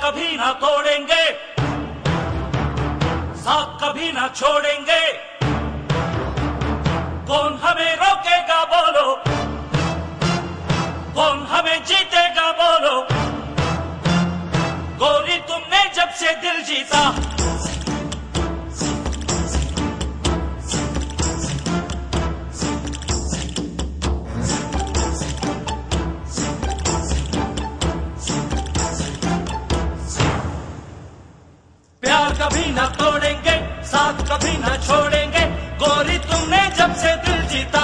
कभी ना तोड़ेंगे, साथ कभी ना छोड़ेंगे, कौन हमें रोकेगा बोलो, कौन हमें जीतेगा बोलो, गोरी तुमने जब से दिल जीता, प्यार कभी ना तोड़ेंगे, साथ कभी ना छोड़ेंगे, गोरी तुमने जब से दिल जीता,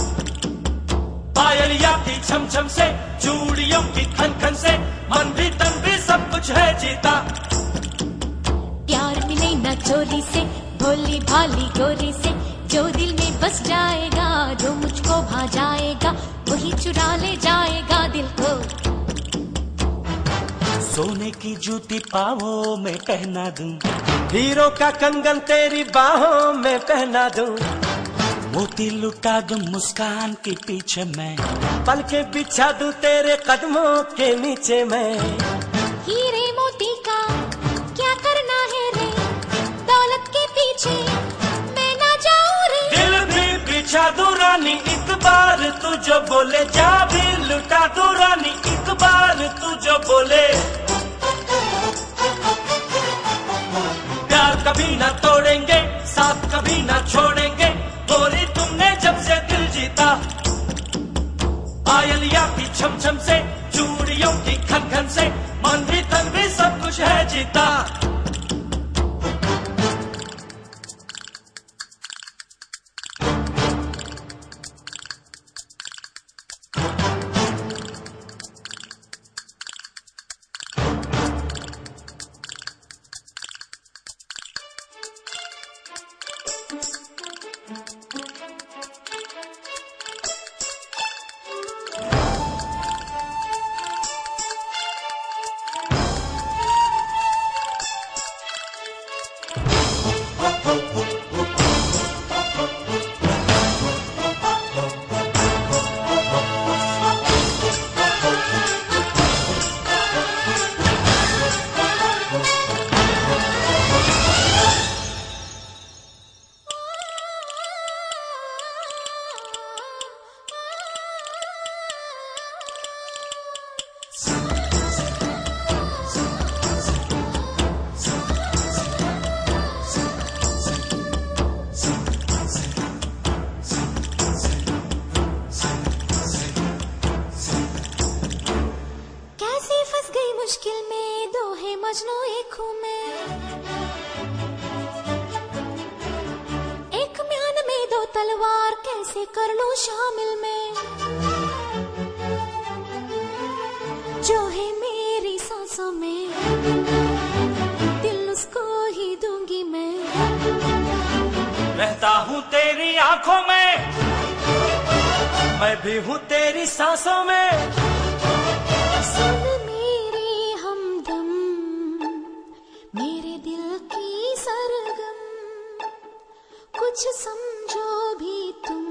पायलिया की छम छम से, चूड़ियों की खन खन से, मन भी तन भी सब कुछ है जीता। प्यार मिले ना चोरी से, भोली भाली गोरी से, जो दिल में बस जाएगा, जो मुझको भा जाएगा, वही चुरा ले जाएगा दिल को। सोने की जूती पाँवों में पहना दूं, हीरो का कंगन तेरी बाहों में पहना दूं, मोती लुटा दूं मुस्कान के पीछे मैं, पलके बिछा दूं तेरे कदमों के नीचे मैं। हीरे मोती का क्या करना है रे, दौलत के पीछे मैं ना जाऊं रे। दिल भी बिछा दूं रानी एक बार तू जो बोले, जा भी लुटा दूं रानी एक बार तू जो बोले। प्यार कभी ना तोड़ेंगे, साथ कभी ना छोड़ेंगे, गोरी तुमने जब से दिल जीता, पायलिया की छम छम से, चूड़ियों की खन खन से, मन भी तन भी सब कुछ है जीता। मुश्किल में दो है मजनू एक हूँ मैं, एक म्यान में दो तलवार कैसे कर लूं शामिल मैं, जो है मेरी सांसों में दिल उसको ही दूंगी मैं। रहता हूँ तेरी आंखों में, मैं भी हूँ तेरी सांसों में, सुन मेरी हमदम मेरे दिल की सरगम, कुछ समझो भी तुम,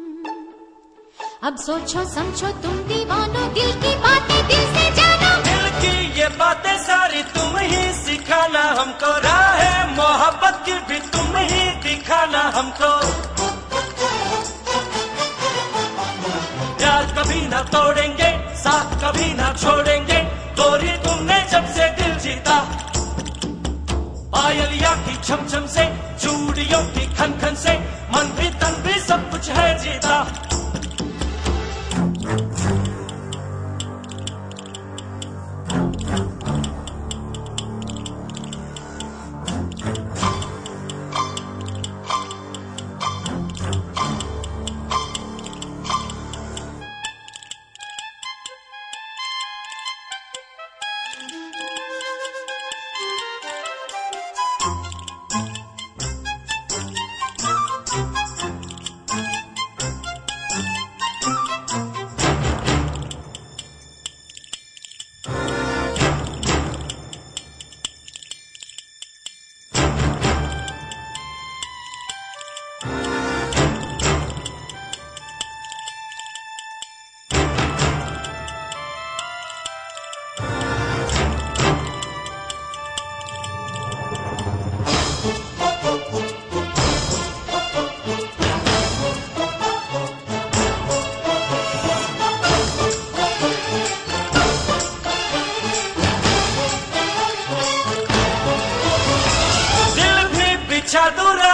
अब सोचो समझो तुम दीवानो, दिल की बातें दिल से जानो, दिल की ये बातें सारी तुम ही सिखाना हमको, राह मोहब्बत की भी तुम ही दिखाना हमको। प्यार कभी ना तोड़ेंगे, साथ कभी ना छोड़ेंगे, गोरी तुमने जब से दिल जीता, पायलिया की छम छम से, चूड़ियों की खन खन से, मन भी तन भी सब कुछ है जीता।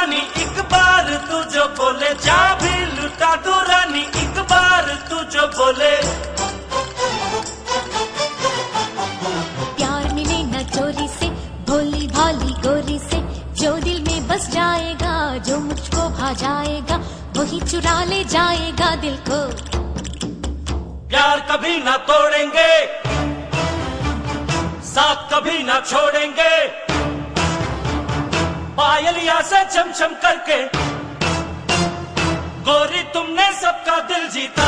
रानी एक बार तू जो बोले, जा भी लुटा दूं रानी एक बार तू जो बोले। प्यार मिले न चोरी से, भोली भाली गोरी से, जो दिल में बस जाएगा, जो मुझको भा जाएगा, वही चुरा ले जाएगा दिल को। प्यार कभी ना तोड़ेंगे, साथ कभी ना छोड़ेंगे, पायलिया से चमचम करके गोरी तुमने सबका दिल जीता।